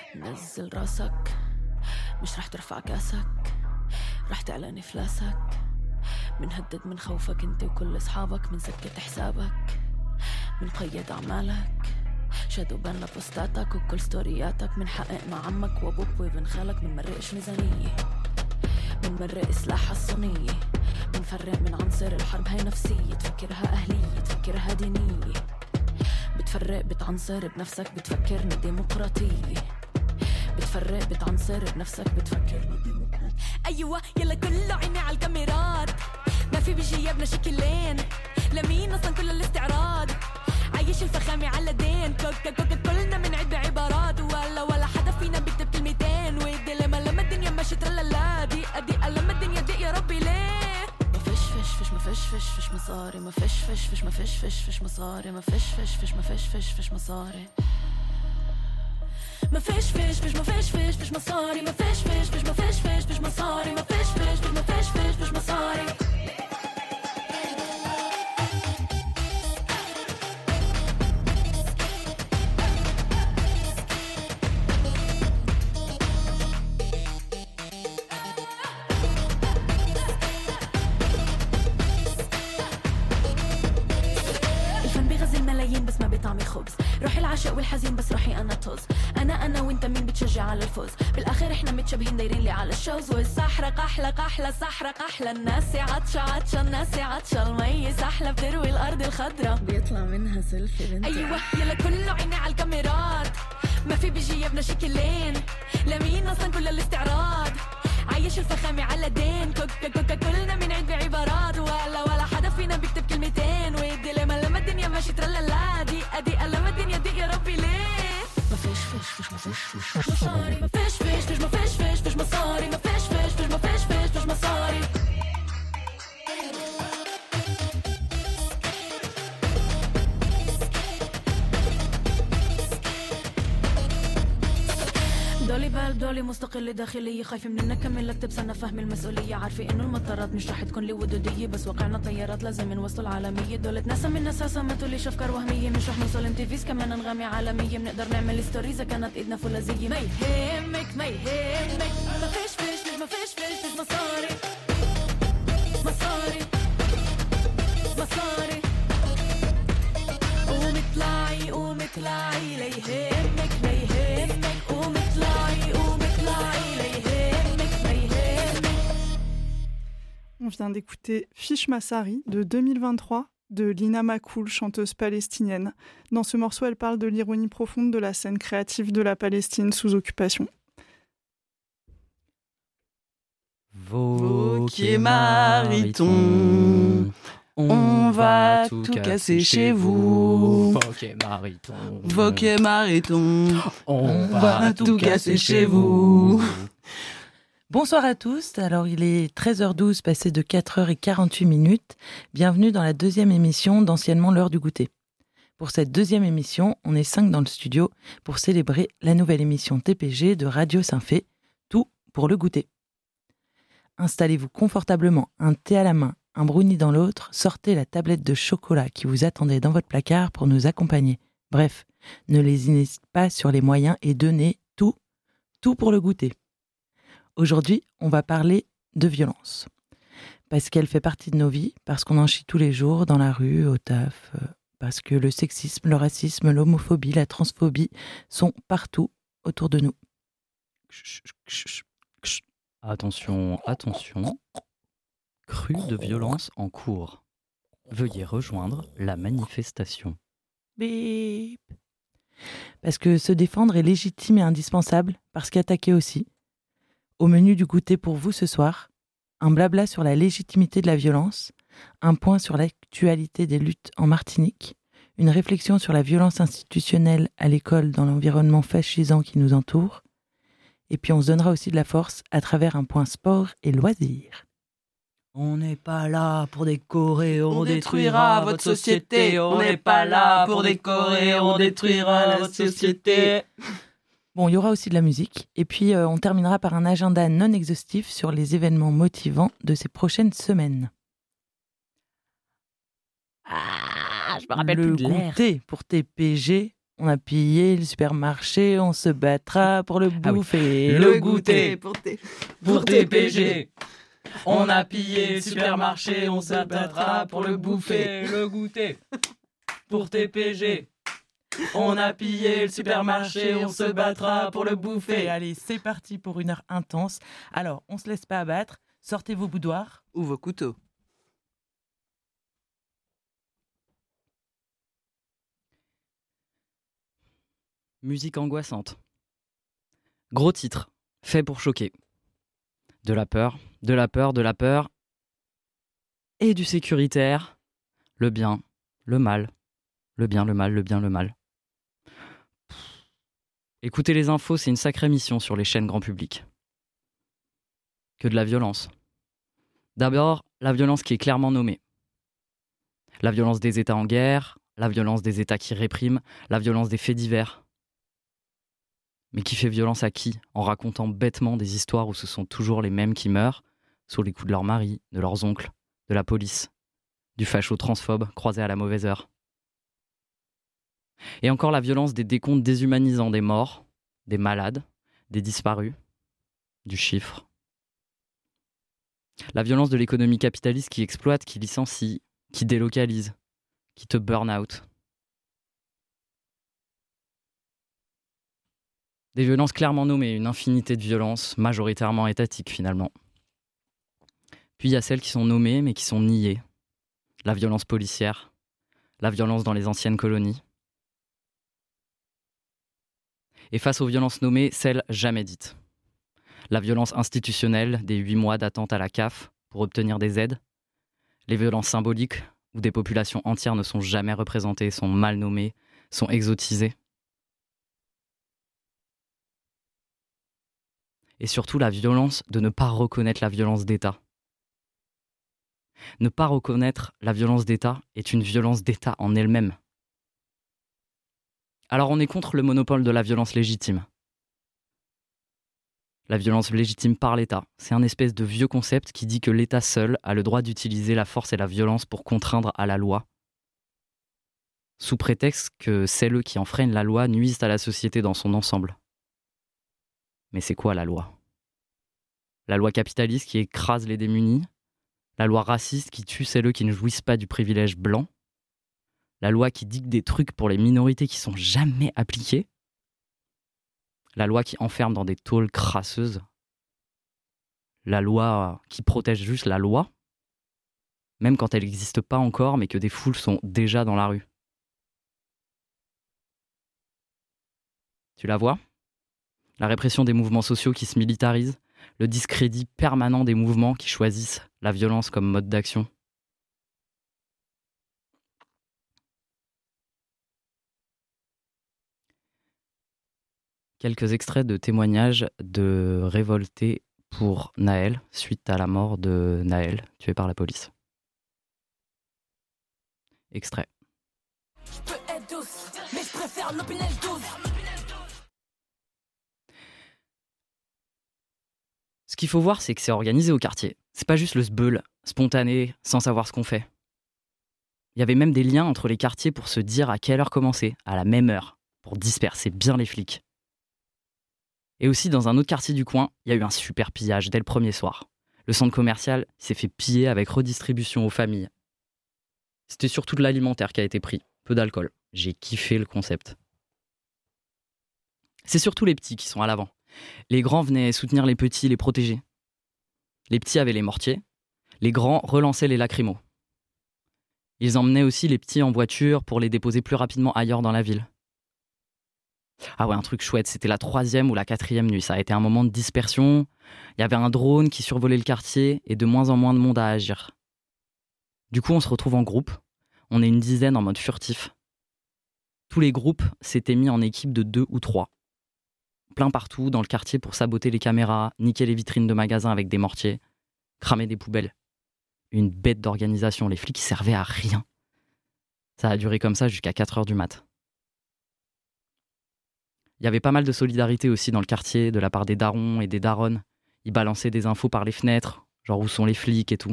نزل راسك مش رح ترفع كاسك، رح تعلن إفلاسك. منهدد من خوفك انت وكل أصحابك، منسكت حسابك، منقيد أعمالك، شادو بان لبوستاتك وكل ستورياتك. منحقق مع عمك وابوك وابن خالك، منمرقش ميزانية، منمرق سلاحها الصينية. منفرق من عنصر الحرب، هاي نفسية تفكرها أهلية تفكرها دينية. بتفرق بتعنصر بنفسك بتفكرني ديمقراطية، بتفرق بتعنصر بنفسك بتفكرني ديمقراطية. أيوة يلا كله عيني على الكاميرات، ما في بجيابنا شكلين، لمين أصلا كل الاستعراض. عايش الفخامة على دين، كوكا كوكا كلنا منعد بعبارات، ولا حدا فينا بيكتب كلمتين. والديلما لما الدنيا ماشي ترلالا، دقيقة لما الدنيا دق يا ربي ليه. ما فيش فش فش ما فيش فش فش مصاري، ما فيش فش فش ما فيش فش فش مصاري، ما فيش فش فش ما فيش فش فش مصاري، ما فيش فش فش ما فيش فش فش مصاري، ما فيش فش فش ما فيش فش فش مصاري، ما فيش فش فش ما فيش فش فش مصاري. بس ما بطعمي خبز، روحي العاشق والحزين بس روحي أنا طز. أنا وإنت مين بتشجع على الفوز؟ بالآخر إحنا متشابهين دايرين لي على الشوز. والسحرة أحلى سحرة أحلى، الناس عطشة الناس عطشة، المي سحلة بتروي الأرض الخضرة بيطلع منها سيلفي بنتي. أيوة يلا كله عيني على الكاميرات، ما في بجيابنا شكلين، لمين أصلا كل الاستعراض. عايش الفخامة على دين، كوكا كوكا كلنا منعد بعبارات، ولا حدا فينا بيكتب كلمتين. والديلما لما الدنيا ماشي ترلالا، دقيقة لما الدنيا دق يا ربي ليه. ما فيش فش فش ما فيش فش مصاري، ما فيش فش فش ما فيش فش فش مصاري، ما فيش فش فش ما فيش فش فش مصاري. دولي بال دولي مستقلة داخلية، خايفة من نكمل لك تبس. أنا فاهم المسؤولية، عارفة إنه المطارات مش رح تكون لي ودودية، بس واقعنا طيارات لازم نوصلوا العالمية. دولة ناسا من ناسا ما تقوليش أفكار وهمية، مش رح نوصل MTVs كمان أنغامي عالمية. بنقدر نعمل ستوريز كانت إيدنا فولاذية. ما يهمك ما يهمك، ما فيش فيش ما فيش فيش فيش مصاري مصاري مصاري. ومطلعي ومطلعي لا يهمك لا يهمك، ومطلعي ومطلعي لا يهمك لا يهمك. On vient d'écouter Fish Massari de 2023 de Lina Makoul, chanteuse palestinienne. Dans ce morceau, elle parle de l'ironie profonde de la scène créative de la Palestine sous occupation. Vauquier Mariton, on va tout casser chez vous. Vauquier Mariton, on va tout casser chez vous. Bonsoir à tous, alors il est 13h12, passé de 4h48. Bienvenue dans la deuxième émission d'Anciennement l'heure du goûter. Pour cette deuxième émission, on est 5 dans le studio pour célébrer la nouvelle émission TPG de Radio Saint-Fé, tout pour le goûter. Installez-vous confortablement, un thé à la main, un brownie dans l'autre, sortez la tablette de chocolat qui vous attendait dans votre placard pour nous accompagner. Bref, ne lésinez pas sur les moyens et donnez tout pour le goûter. Aujourd'hui, on va parler de violence. Parce qu'elle fait partie de nos vies, parce qu'on en chie tous les jours, dans la rue, au taf, parce que le sexisme, le racisme, l'homophobie, la transphobie sont partout autour de nous. Attention, attention. Crue de violence en cours. Veuillez rejoindre la manifestation. Bip. Parce que se défendre est légitime et indispensable, parce qu'attaquer aussi. Au menu du goûter pour vous ce soir, un blabla sur la légitimité de la violence, un point sur l'actualité des luttes en Martinique, une réflexion sur la violence institutionnelle à l'école dans l'environnement fascisant qui nous entoure, et puis on se donnera aussi de la force à travers un point sport et loisirs. On n'est pas là pour décorer, on détruira votre société. On n'est pas là pour décorer, on détruira votre société. Bon, il y aura aussi de la musique. Et puis, on terminera par un agenda non exhaustif sur les événements motivants de ces prochaines semaines. Ah, je me rappelle le plus de l'air. goûter pour TPG On a pillé le supermarché, on se battra pour le bouffer. Oui. Le goûter pour TPG. On a pillé le supermarché, on se battra pour le bouffer. Le goûter pour TPG. On a pillé le supermarché, on se battra pour le bouffer. Allez, c'est parti pour une heure intense. Alors, on se laisse pas abattre. Sortez vos boudoirs ou vos couteaux. Musique angoissante. Gros titre, fait pour choquer. De la peur, de la peur, de la peur. Et du sécuritaire. Le bien, le mal. Le bien, le mal, le bien, le mal. Écouter les infos, c'est une sacrée mission sur les chaînes grand public. Que de la violence. D'abord, la violence qui est clairement nommée. La violence des États en guerre, la violence des États qui répriment, la violence des faits divers. Mais qui fait violence à qui, en racontant bêtement des histoires où ce sont toujours les mêmes qui meurent, sous les coups de leur mari, de leurs oncles, de la police, du facho transphobe croisé à la mauvaise heure. Et encore la violence des décomptes déshumanisants des morts, des malades, des disparus, du chiffre. La violence de l'économie capitaliste qui exploite, qui licencie, qui délocalise, qui te burn out. Des violences clairement nommées, une infinité de violences, majoritairement étatiques finalement. Puis il y a celles qui sont nommées mais qui sont niées. La violence policière, la violence dans les anciennes colonies. Et face aux violences nommées, celles jamais dites. La violence institutionnelle des 8 mois d'attente à la CAF pour obtenir des aides. Les violences symboliques où des populations entières ne sont jamais représentées, sont mal nommées, sont exotisées. Et surtout la violence de ne pas reconnaître la violence d'État. Ne pas reconnaître la violence d'État est une violence d'État en elle-même. Alors on est contre le monopole de la violence légitime. La violence légitime par l'État, c'est un espèce de vieux concept qui dit que l'État seul a le droit d'utiliser la force et la violence pour contraindre à la loi, sous prétexte que celles qui enfreignent la loi nuisent à la société dans son ensemble. Mais c'est quoi la loi ? La loi capitaliste qui écrase les démunis ? La loi raciste qui tue celles qui ne jouissent pas du privilège blanc ? La loi qui dicte des trucs pour les minorités qui sont jamais appliqués ? La loi qui enferme dans des tôles crasseuses ? La loi qui protège juste la loi ? Même quand elle n'existe pas encore, mais que des foules sont déjà dans la rue. Tu la vois ? La répression des mouvements sociaux qui se militarisent, le discrédit permanent des mouvements qui choisissent la violence comme mode d'action. Quelques extraits de témoignages de révoltés pour Naël, suite à la mort de Naël, tué par la police. Extrait. Je peux être douce, mais je préfère l'opinel 12. Ce qu'il faut voir, c'est que c'est organisé au quartier. C'est pas juste le sbeul, spontané, sans savoir ce qu'on fait. Il y avait même des liens entre les quartiers pour se dire à quelle heure commencer, à la même heure, pour disperser bien les flics. Et aussi, dans un autre quartier du coin, il y a eu un super pillage dès le premier soir. Le centre commercial s'est fait piller avec redistribution aux familles. C'était surtout de l'alimentaire qui a été pris, peu d'alcool. J'ai kiffé le concept. C'est surtout les petits qui sont à l'avant. Les grands venaient soutenir les petits, les protéger. Les petits avaient les mortiers, les grands relançaient les lacrymos. Ils emmenaient aussi les petits en voiture pour les déposer plus rapidement ailleurs dans la ville. Ah ouais, un truc chouette, c'était la 3e ou la 4e nuit. Ça a été un moment de dispersion. Il y avait un drone qui survolait le quartier et de moins en moins de monde à agir. Du coup, on se retrouve en groupe. On est une dizaine en mode furtif. Tous les groupes s'étaient mis en équipe de 2 ou 3. Plein partout dans le quartier pour saboter les caméras, niquer les vitrines de magasins avec des mortiers, cramer des poubelles. Une bête d'organisation. Les flics servaient à rien. Ça a duré comme ça jusqu'à 4h du mat'. Il y avait pas mal de solidarité aussi dans le quartier, de la part des darons et des daronnes. Ils balançaient des infos par les fenêtres, genre où sont les flics et tout.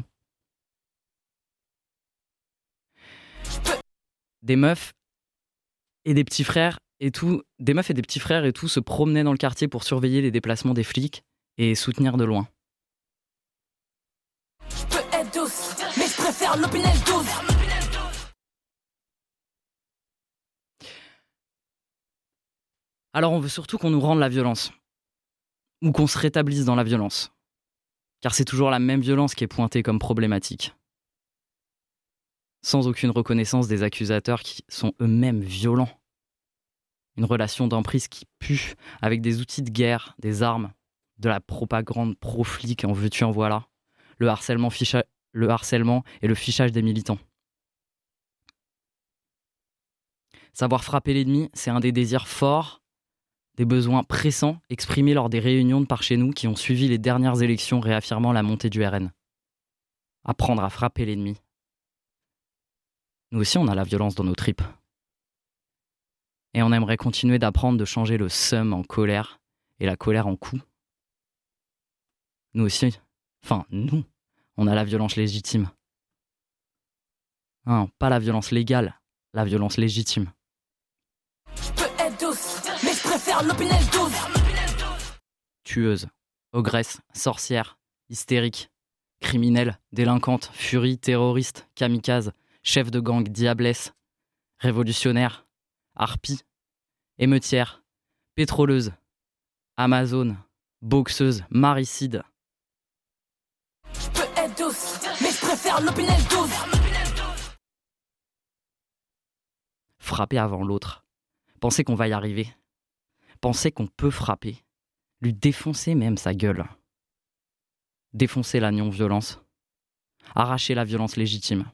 Des meufs et des petits frères et tout, des meufs et des petits frères et tout se promenaient dans le quartier pour surveiller les déplacements des flics et soutenir de loin. Je peux être douce, mais je préfère l'opinel 12. Alors on veut surtout qu'on nous rende la violence, ou qu'on se rétablisse dans la violence, car c'est toujours la même violence qui est pointée comme problématique. Sans aucune reconnaissance des accusateurs qui sont eux-mêmes violents. Une relation d'emprise qui pue, avec des outils de guerre, des armes, de la propagande pro-flic, en veux-tu en voilà, le harcèlement et le fichage des militants. Savoir frapper l'ennemi, c'est un des désirs forts, des besoins pressants exprimés lors des réunions de par chez nous qui ont suivi les dernières élections réaffirmant la montée du RN. Apprendre à frapper l'ennemi. Nous aussi, on a la violence dans nos tripes. Et on aimerait continuer d'apprendre de changer le seum en colère et la colère en coup. Nous aussi, nous, on a la violence légitime. Non, pas la violence légale, la violence légitime. Je peux être douce, mais je préfère l'opinel 12. Tueuse, ogresse, sorcière, hystérique, criminelle, délinquante, furie, terroriste, kamikaze, chef de gang, diablesse, révolutionnaire, harpie, émeutière, pétroleuse, amazone, boxeuse, maricide. Je peux être douce, mais je préfère l'opinel 12. Frapper avant l'autre. Penser qu'on va y arriver. Penser qu'on peut frapper. Lui défoncer même sa gueule. Défoncer la non-violence. Arracher la violence légitime.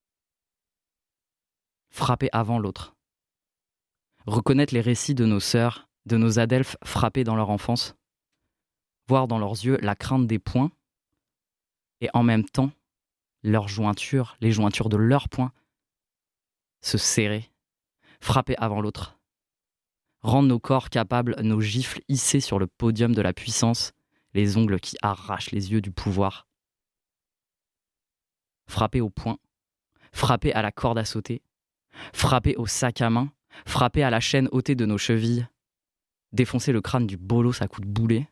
Frapper avant l'autre. Reconnaître les récits de nos sœurs, de nos adelphes frappés dans leur enfance. Voir dans leurs yeux la crainte des poings. Et en même temps, leurs jointures, les jointures de leurs poings, se serrer. Frapper avant l'autre. Rendre nos corps capables, nos gifles hissés sur le podium de la puissance, les ongles qui arrachent les yeux du pouvoir. Frapper au poing, frapper à la corde à sauter, frapper au sac à main, frapper à la chaîne ôtée de nos chevilles, défoncer le crâne du bolos à coups de boulet.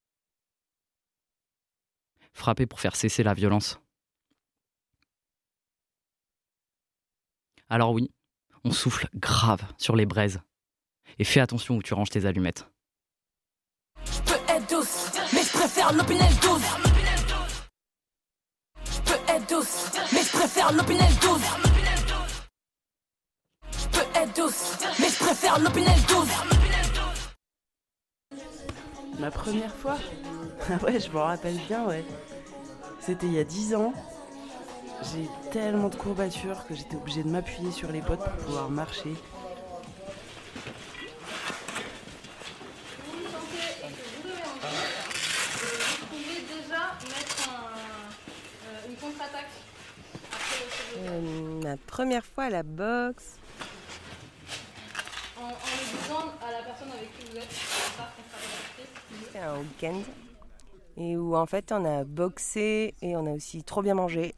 Frapper pour faire cesser la violence. Alors oui, on souffle grave sur les braises. Et fais attention où tu ranges tes allumettes. Je peux être douce, mais je préfère l'opinel 12. Je peux être douce, mais je préfère l'opinel 12. Je peux être douce, mais je préfère l'opinel 12. Ma première fois? Ouais, je me rappelle bien, ouais. C'était il y a 10 ans. J'ai tellement de courbatures que j'étais obligée de m'appuyer sur les potes pour pouvoir marcher. Vous pouvez déjà mettre une contre-attaque. Ma première fois à la boxe. En le disant à la personne avec qui vous êtes. C'était un week-end. Et où en fait on a boxé et on a aussi trop bien mangé.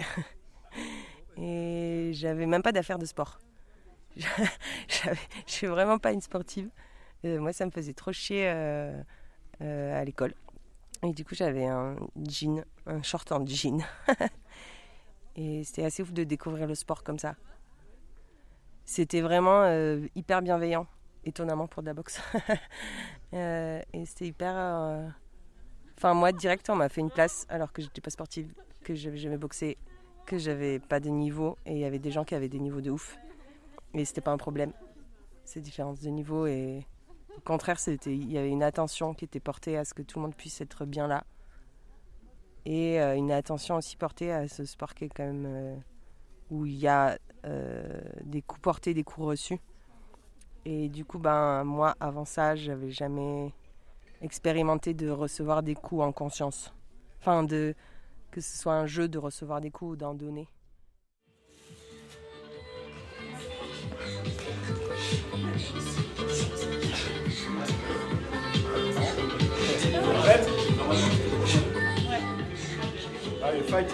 Et j'avais même pas d'affaires de sport. Je suis vraiment pas une sportive. Moi ça me faisait trop chier à l'école. Et du coup j'avais un short en jean. Et c'était assez ouf de découvrir le sport comme ça. C'était vraiment hyper bienveillant, étonnamment pour de la boxe. Et c'était hyper... Enfin moi direct on m'a fait une place alors que j'étais pas sportive, que j'avais jamais boxé, que j'avais pas de niveau, et il y avait des gens qui avaient des niveaux de ouf. Et c'était pas un problème, ces différences de niveau. Et au contraire, il y avait une attention qui était portée à ce que tout le monde puisse être bien là. Et une attention aussi portée à ce sport qui est quand même... où il y a des coups portés, des coups reçus. Et du coup, moi, avant ça, j'avais jamais expérimenté de recevoir des coups en conscience. Enfin, que ce soit un jeu de recevoir des coups ou d'en donner. Prête ? Ouais. Allez, fight.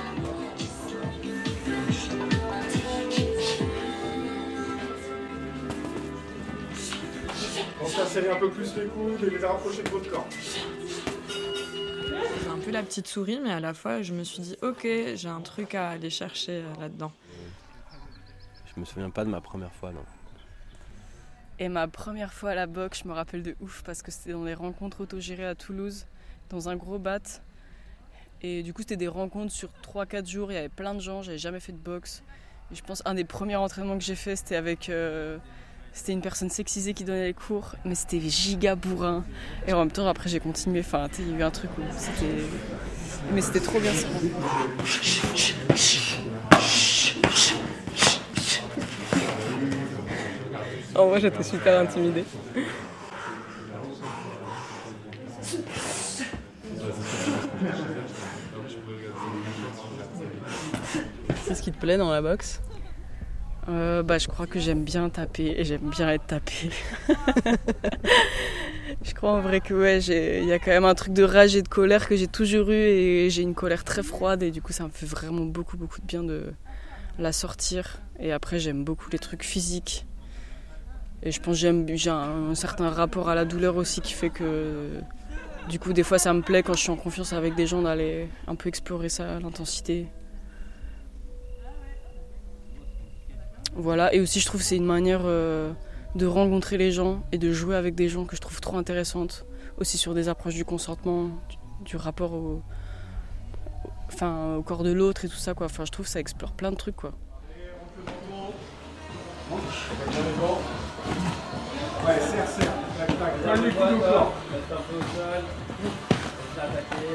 Pensez à serrer un peu plus les coudes et les rapprocher de votre corps. C'est un peu la petite souris, mais à la fois, je me suis dit, ok, j'ai un truc à aller chercher là-dedans. Je me souviens pas de ma première fois, non. Et ma première fois à la boxe, je me rappelle de ouf parce que c'était dans des rencontres autogérées à Toulouse, dans un gros bat. Et du coup, c'était des rencontres sur 3-4 jours, il y avait plein de gens, j'avais jamais fait de boxe. Et je pense un des premiers entraînements que j'ai fait, c'était avec... C'était une personne sexisée qui donnait les cours, mais c'était giga bourrin. Et en même temps, après, j'ai continué. Enfin, il y a eu un truc où c'était... Mais c'était trop bien, ça. En vrai, j'étais super intimidée. C'est ce qui te plaît dans la boxe ? Je crois que j'aime bien taper et j'aime bien être tapée. Je crois en vrai que il y a quand même un truc de rage et de colère que j'ai toujours eu et j'ai une colère très froide et du coup ça me fait vraiment beaucoup de bien de la sortir. Et après j'aime beaucoup les trucs physiques et je pense que j'ai un certain rapport à la douleur aussi qui fait que du coup des fois ça me plaît quand je suis en confiance avec des gens d'aller un peu explorer ça, l'intensité. Voilà, et aussi je trouve que c'est une manière de rencontrer les gens et de jouer avec des gens que je trouve trop intéressante. Aussi sur des approches du consentement, du rapport au corps de l'autre et tout ça, quoi. Enfin, je trouve que ça explore plein de trucs, quoi. Ouais, serre. Tac, tac. Pas les coudes au corps. Reste un peu au sol. Attaquer.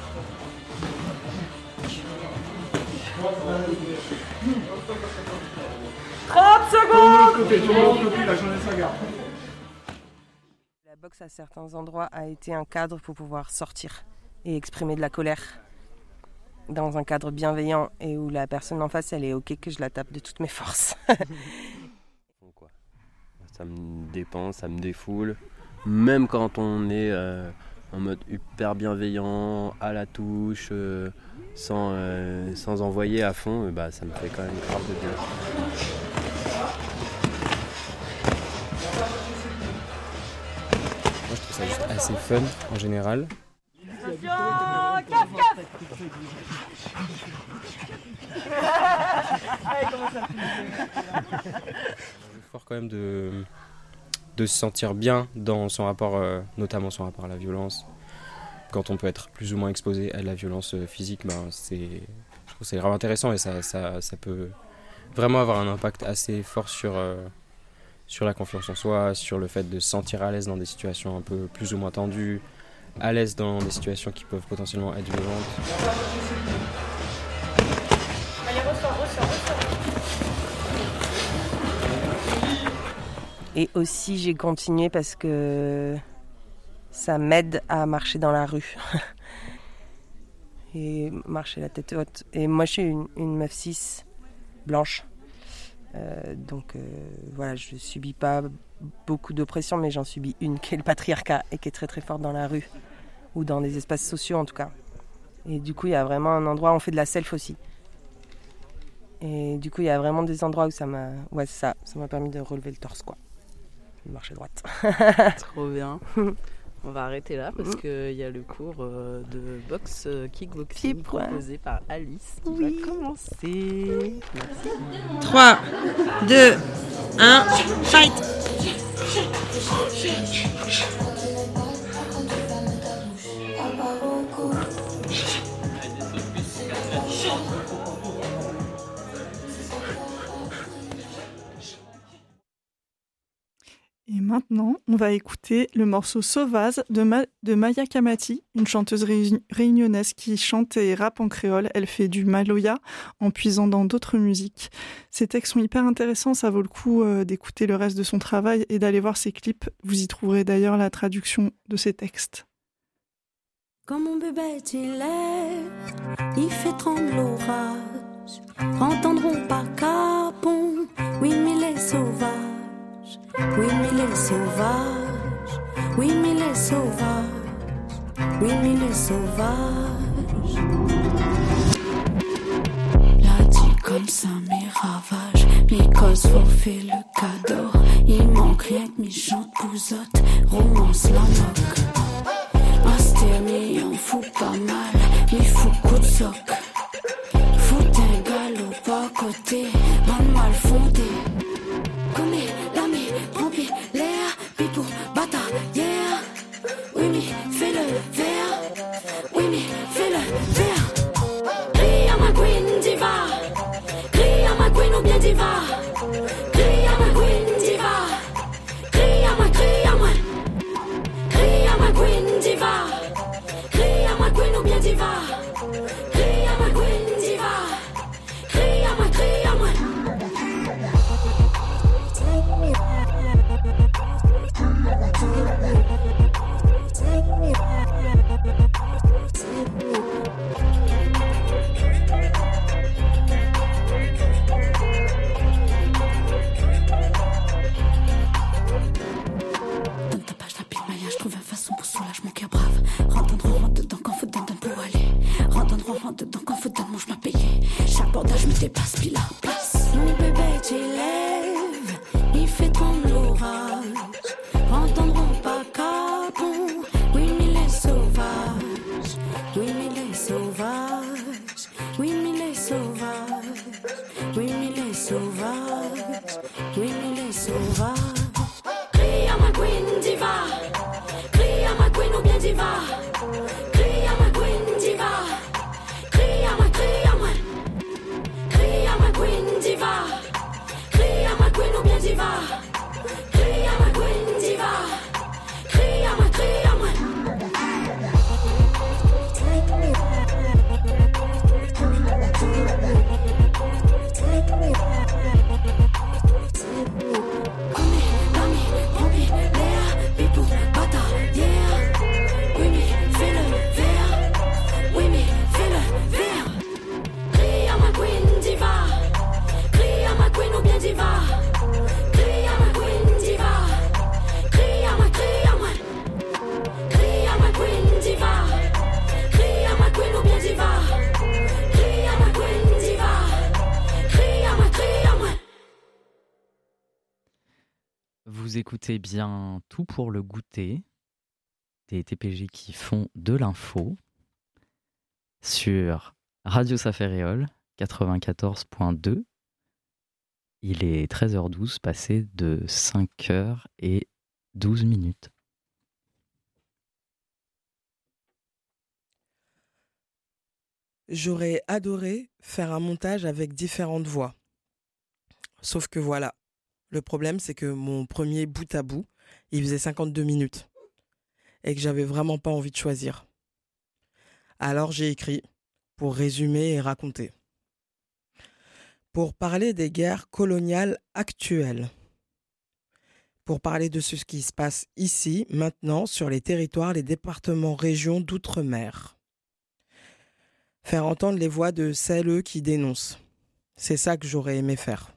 30 secondes. Tout le monde de côté, la journée de sa garde. La boxe à certains endroits a été un cadre pour pouvoir sortir et exprimer de la colère dans un cadre bienveillant et où la personne en face elle est ok que je la tape de toutes mes forces. Ça me dépense, ça me défoule. Même quand on est en mode hyper bienveillant, à la touche, sans envoyer à fond, ça me fait quand même grave de bien. Moi je trouve ça juste assez fun en général. C'est fort quand même de se sentir bien dans son rapport, notamment son rapport à la violence. Quand on peut être plus ou moins exposé à la violence physique, je trouve que c'est vraiment intéressant et ça peut vraiment avoir un impact assez fort sur la confiance en soi, sur le fait de se sentir à l'aise dans des situations un peu plus ou moins tendues, à l'aise dans des situations qui peuvent potentiellement être violentes. Allez, ressort. Et aussi j'ai continué parce que ça m'aide à marcher dans la rue. Et marcher la tête haute. Et moi je suis une meuf cis, blanche. Donc voilà, je subis pas beaucoup d'oppression, mais j'en subis une qui est le patriarcat et qui est très très forte dans la rue ou dans des espaces sociaux en tout cas. Et du coup il y a vraiment un endroit où on fait de la self aussi. Et du coup il y a vraiment des endroits où ça m'a permis de relever le torse, quoi, de marcher droite. Trop bien. On va arrêter là parce qu'il y a le cours de boxe kickboxing proposé par Alice qui va commencer. Merci. 3, 2, 1, fight! Et maintenant, on va écouter le morceau Sauvage de Maya Kamati, une chanteuse réunionnaise qui chante et rappe en créole. Elle fait du maloya en puisant dans d'autres musiques. Ses textes sont hyper intéressants, ça vaut le coup d'écouter le reste de son travail et d'aller voir ses clips. Vous y trouverez d'ailleurs la traduction de ses textes. Quand mon bébé il lève, il fait trembler l'orage. Entendront pas capon, oui mais les sauvages. Oui, mais les sauvages, oui, mais les sauvages, oui, mais les sauvages. La dit comme ça, mes ravages, mes causes faut faire le cadeau. Il manque rien que mes chante pouzotte, romance la moque. Astérie, on fout pas mal, il faut coup de soc. Fout un galop pas côté, mal mal fondé. Comme l'ami, remplis l'air, puis pour bataille, yeah. Oui, mais fais le verre, oui, mais fais le verre. Crie à ma queen diva, crie à ma queen ou bien diva. Crie à ma queen diva, crie à ma queen diva. Crie à ma queen ou bien diva. Crie à ma queen diva, crie à ma. Dans ta page tapis de maillage, trouve une façon pour soulager mon cœur brave. Rentre dedans quand faut dedans pour aller. Rentre dedans quand faut dedans, mange ma payé. Chaque bordage me dépasse, puis la place. Mon bébé t'élève, il fait trembler l'orage. Entendront pas capon, oui mais les sauvages. Oui mais les sauvages, oui mais les sauvages. Oui mais les sauvages, oui mais les sauvages. Crie à ma queen diva, crie à ma queen ou bien diva. Crie à ma queen diva, crie à ma queen diva. Crie à ma queen ou bien diva. Crie à ma queen diva, crie à ma. Vous écoutez bien Tout pour le goûter, des TPJ qui font de l'info sur Radio Safériole 94.2. Il est 13h12, passé de 5h12. J'aurais adoré faire un montage avec différentes voix. Sauf que voilà, le problème c'est que mon premier bout à bout, il faisait 52 minutes. Et que j'avais vraiment pas envie de choisir. Alors j'ai écrit pour résumer et raconter. Pour parler des guerres coloniales actuelles. Pour parler de ce qui se passe ici, maintenant, sur les territoires, les départements, régions d'outre-mer. Faire entendre les voix de celles qui dénoncent. C'est ça que j'aurais aimé faire.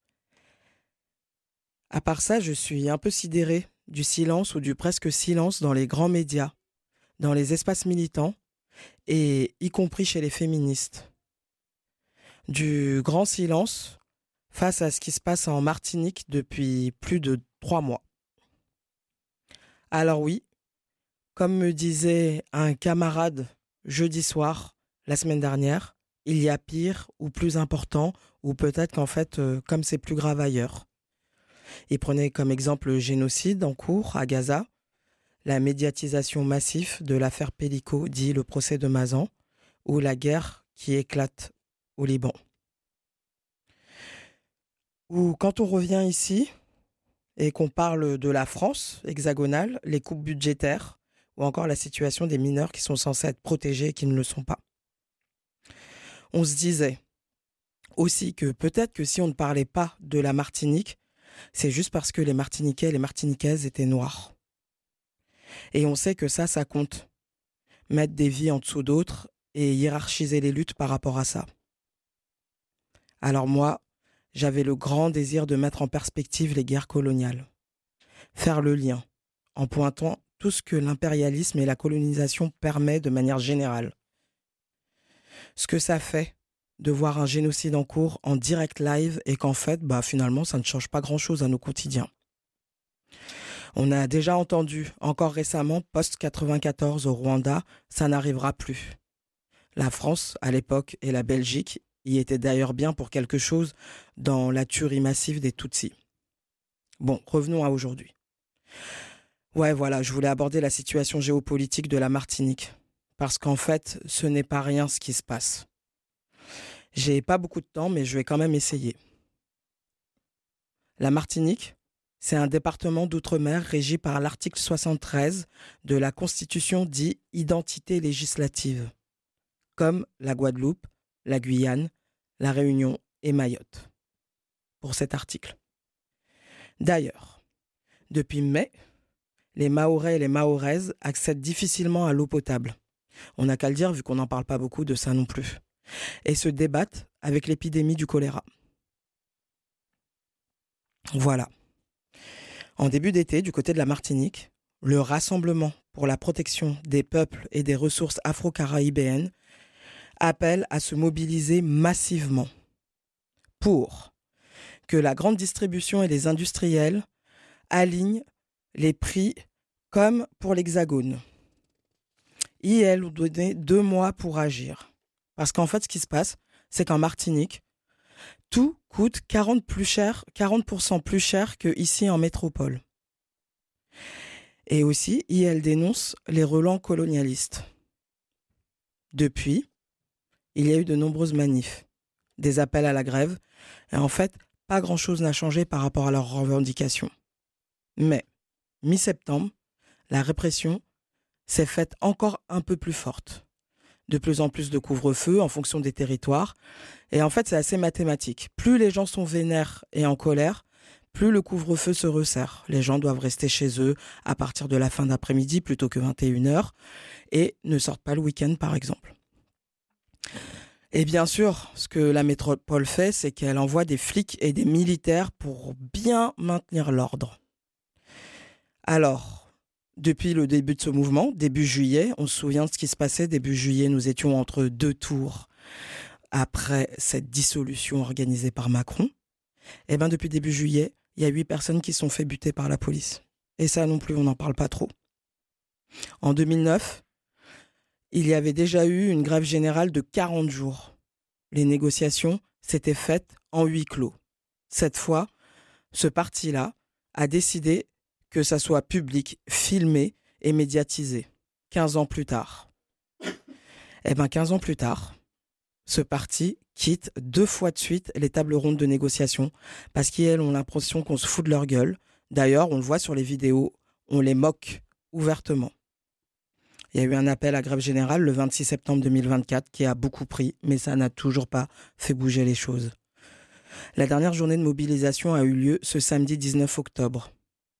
À part ça, je suis un peu sidéré du silence ou du presque silence dans les grands médias, dans les espaces militants, et y compris chez les féministes. Du grand silence face à ce qui se passe en Martinique depuis plus de 3 mois. Alors oui, comme me disait un camarade jeudi soir, la semaine dernière, il y a pire ou plus important, ou peut-être qu'en fait, comme c'est plus grave ailleurs. Il prenait comme exemple le génocide en cours à Gaza, la médiatisation massive de l'affaire Pellico, dit le procès de Mazan, ou la guerre qui éclate au Liban. Ou quand on revient ici et qu'on parle de la France hexagonale, les coupes budgétaires, ou encore la situation des mineurs qui sont censés être protégés et qui ne le sont pas. On se disait aussi que peut-être que si on ne parlait pas de la Martinique, c'est juste parce que les Martiniquais et les Martiniquaises étaient noirs. Et on sait que ça compte. Mettre des vies en dessous d'autres et hiérarchiser les luttes par rapport à ça. Alors moi, j'avais le grand désir de mettre en perspective les guerres coloniales. Faire le lien, en pointant tout ce que l'impérialisme et la colonisation permet de manière générale. Ce que ça fait de voir un génocide en cours en direct live et qu'en fait, finalement, ça ne change pas grand-chose à nos quotidiens. On a déjà entendu, encore récemment, post-94 au Rwanda, ça n'arrivera plus. La France, à l'époque, et la Belgique y étaient d'ailleurs bien pour quelque chose dans la tuerie massive des Tutsis. Bon, revenons à aujourd'hui. Ouais, voilà, je voulais aborder la situation géopolitique de la Martinique. Parce qu'en fait, ce n'est pas rien ce qui se passe. J'ai pas beaucoup de temps, mais je vais quand même essayer. La Martinique, c'est un département d'outre-mer régi par l'article 73 de la Constitution dit « identité législative », comme la Guadeloupe, la Guyane, la Réunion et Mayotte, pour cet article. D'ailleurs, depuis mai, les Mahorais et les Mahoraises accèdent difficilement à l'eau potable. On n'a qu'à le dire vu qu'on n'en parle pas beaucoup de ça non plus. Et se débattent avec l'épidémie du choléra. Voilà. En début d'été, du côté de la Martinique, le Rassemblement pour la protection des peuples et des ressources afro-caribéennes appelle à se mobiliser massivement pour que la grande distribution et les industriels alignent les prix comme pour l'Hexagone. Ils ont donné 2 mois pour agir. Parce qu'en fait, ce qui se passe, c'est qu'en Martinique, tout coûte 40% plus cher qu'ici en métropole. Et aussi, IL dénonce les relents colonialistes. Depuis, il y a eu de nombreuses manifs, des appels à la grève, et en fait, pas grand-chose n'a changé par rapport à leurs revendications. Mais, mi-septembre, la répression s'est faite encore un peu plus forte. De plus en plus de couvre-feu en fonction des territoires. Et en fait, c'est assez mathématique. Plus les gens sont vénères et en colère, plus le couvre-feu se resserre. Les gens doivent rester chez eux à partir de la fin d'après-midi plutôt que 21h et ne sortent pas le week-end, par exemple. Et bien sûr, ce que la métropole fait, c'est qu'elle envoie des flics et des militaires pour bien maintenir l'ordre. Alors, depuis le début de ce mouvement, début juillet, on se souvient de ce qui se passait. Début juillet, nous étions entre 2 tours après cette dissolution organisée par Macron. Et bien, depuis début juillet, il y a 8 personnes qui se sont fait buter par la police. Et ça non plus, on n'en parle pas trop. En 2009, il y avait déjà eu une grève générale de 40 jours. Les négociations s'étaient faites en huis clos. Cette fois, ce parti-là a décidé que ça soit public, filmé et médiatisé. 15 ans plus tard. 15 ans plus tard, ce parti quitte 2 fois de suite les tables rondes de négociation parce qu'ils ont l'impression qu'on se fout de leur gueule. D'ailleurs, on le voit sur les vidéos, on les moque ouvertement. Il y a eu un appel à grève générale le 26 septembre 2024 qui a beaucoup pris, mais ça n'a toujours pas fait bouger les choses. La dernière journée de mobilisation a eu lieu ce samedi 19 octobre.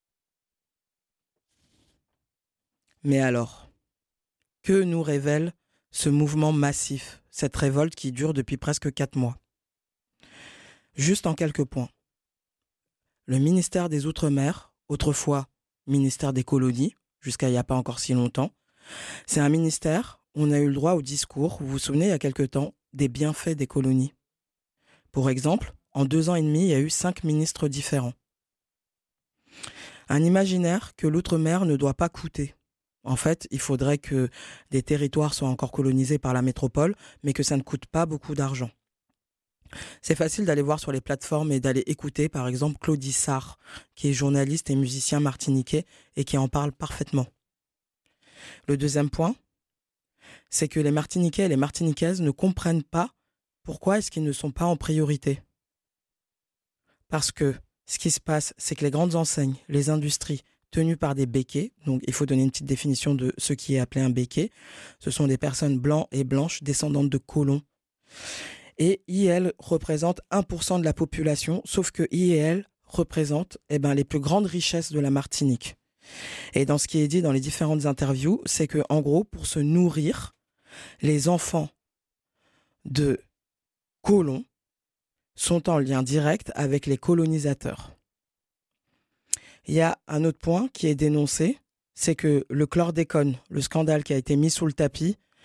Mais alors, que nous révèle ce mouvement massif, cette révolte qui dure depuis presque 4 mois? Juste en quelques points. Le ministère des Outre-mer, autrefois ministère des colonies, jusqu'à il n'y a pas encore si longtemps, c'est un ministère où on a eu le droit au discours, vous vous souvenez, il y a quelque temps, des bienfaits des colonies. Pour exemple, en 2 ans et demi, il y a eu 5 ministres différents. Un imaginaire que l'outre-mer ne doit pas coûter. En fait, il faudrait que des territoires soient encore colonisés par la métropole, mais que ça ne coûte pas beaucoup d'argent. C'est facile d'aller voir sur les plateformes et d'aller écouter, par exemple, Claudie Sarr, qui est journaliste et musicien martiniquais et qui en parle parfaitement. Le deuxième point, c'est que les Martiniquais et les Martiniquaises ne comprennent pas pourquoi est-ce qu'ils ne sont pas en priorité. Parce que ce qui se passe, c'est que les grandes enseignes, les industries, tenues par des béquets, donc il faut donner une petite définition de ce qui est appelé un béquet, ce sont des personnes blancs et blanches descendantes de colons. Et IL représente 1% de la population, sauf que IL représente les plus grandes richesses de la Martinique. Et dans ce qui est dit dans les différentes interviews, c'est que en gros, pour se nourrir, les enfants de colons sont en lien direct avec les colonisateurs. Il y a un autre point qui est dénoncé, c'est que le chlordécone, le scandale qui a été mis sous le tapis,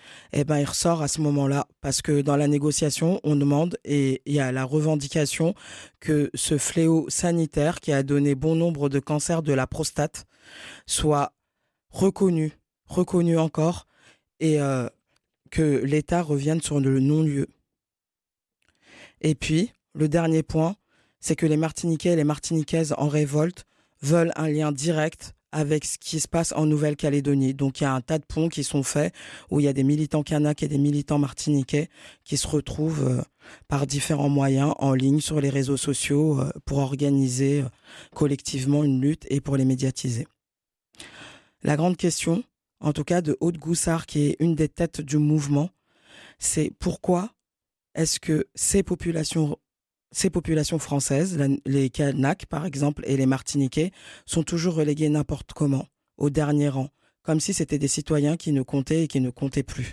il ressort à ce moment-là. Parce que dans la négociation, on demande, et il y a la revendication que ce fléau sanitaire qui a donné bon nombre de cancers de la prostate soit reconnu encore, et que l'État revienne sur le non-lieu. Et puis, le dernier point, c'est que les Martiniquais et les Martiniquaises en révolte veulent un lien direct avec ce qui se passe en Nouvelle-Calédonie. Donc il y a un tas de ponts qui sont faits où il y a des militants kanaks et des militants martiniquais qui se retrouvent par différents moyens en ligne sur les réseaux sociaux pour organiser collectivement une lutte et pour les médiatiser. La grande question, en tout cas de Aude Goussard, qui est une des têtes du mouvement, c'est pourquoi est-ce que ces populations françaises, les Kanaks par exemple et les Martiniquais, sont toujours relégués n'importe comment, au dernier rang, comme si c'était des citoyens qui ne comptaient et qui ne comptaient plus.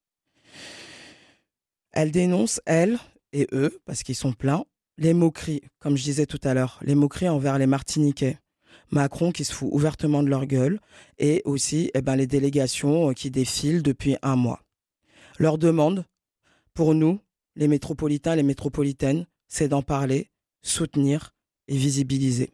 Elle dénonce, elle et eux, parce qu'ils sont pleins, les moqueries, comme je disais tout à l'heure, les moqueries envers les Martiniquais. Macron qui se fout ouvertement de leur gueule, et aussi les délégations qui défilent depuis 1 mois. Leur demande, pour nous, les métropolitains, les métropolitaines, c'est d'en parler, soutenir et visibiliser.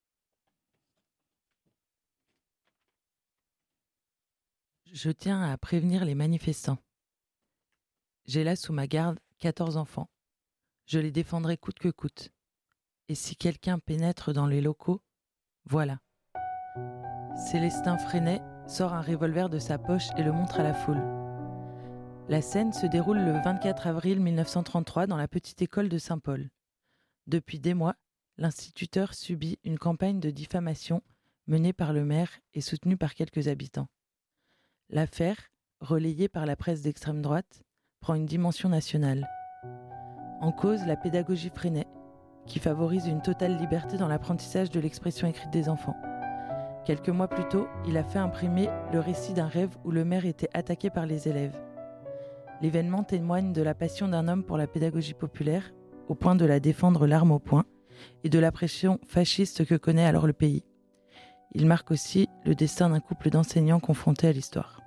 Je tiens à prévenir les manifestants. J'ai là sous ma garde 14 enfants. Je les défendrai coûte que coûte. Et si quelqu'un pénètre dans les locaux, voilà. Célestin Freinet sort un revolver de sa poche et le montre à la foule. La scène se déroule le 24 avril 1933 dans la petite école de Saint-Paul. Depuis des mois, l'instituteur subit une campagne de diffamation menée par le maire et soutenue par quelques habitants. L'affaire, relayée par la presse d'extrême droite, prend une dimension nationale. En cause, la pédagogie Freinet, qui favorise une totale liberté dans l'apprentissage de l'expression écrite des enfants. Quelques mois plus tôt, il a fait imprimer le récit d'un rêve où le maire était attaqué par les élèves. L'événement témoigne de la passion d'un homme pour la pédagogie populaire, au point de la défendre l'arme au poing, et de la pression fasciste que connaît alors le pays. Il marque aussi le destin d'un couple d'enseignants confrontés à l'histoire.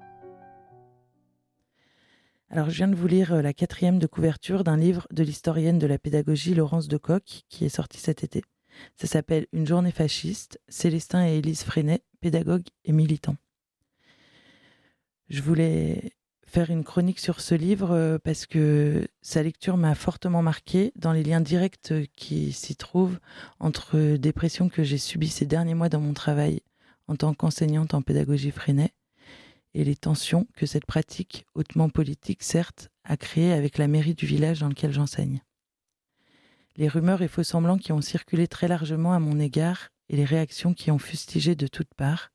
Alors, je viens de vous lire la 4e de couverture d'un livre de l'historienne de la pédagogie Laurence Decoq, qui est sorti cet été. Ça s'appelle « Une journée fasciste, Célestin et Élise Freinet, pédagogues et militants ». Je voulais faire une chronique sur ce livre parce que sa lecture m'a fortement marquée dans les liens directs qui s'y trouvent entre des pressions que j'ai subies ces derniers mois dans mon travail en tant qu'enseignante en pédagogie Freinet et les tensions que cette pratique, hautement politique certes, a créées avec la mairie du village dans lequel j'enseigne. Les rumeurs et faux-semblants qui ont circulé très largement à mon égard et les réactions qui ont fustigé de toutes parts,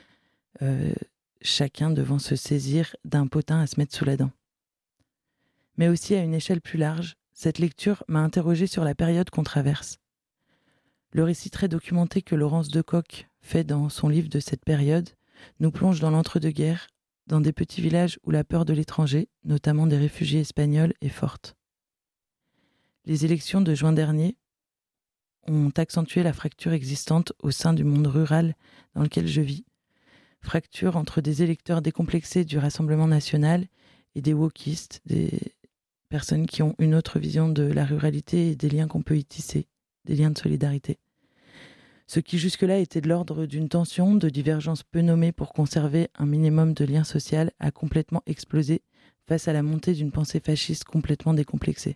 chacun devant se saisir d'un potin à se mettre sous la dent. Mais aussi à une échelle plus large, cette lecture m'a interrogée sur la période qu'on traverse. Le récit très documenté que Laurence Decoq fait dans son livre de cette période nous plonge dans l'entre-deux-guerres, dans des petits villages où la peur de l'étranger, notamment des réfugiés espagnols, est forte. Les élections de juin dernier ont accentué la fracture existante au sein du monde rural dans lequel je vis. Fracture entre des électeurs décomplexés du Rassemblement national et des wokistes, des personnes qui ont une autre vision de la ruralité et des liens qu'on peut y tisser, des liens de solidarité. Ce qui jusque-là était de l'ordre d'une tension, de divergences peu nommées pour conserver un minimum de lien social a complètement explosé face à la montée d'une pensée fasciste complètement décomplexée.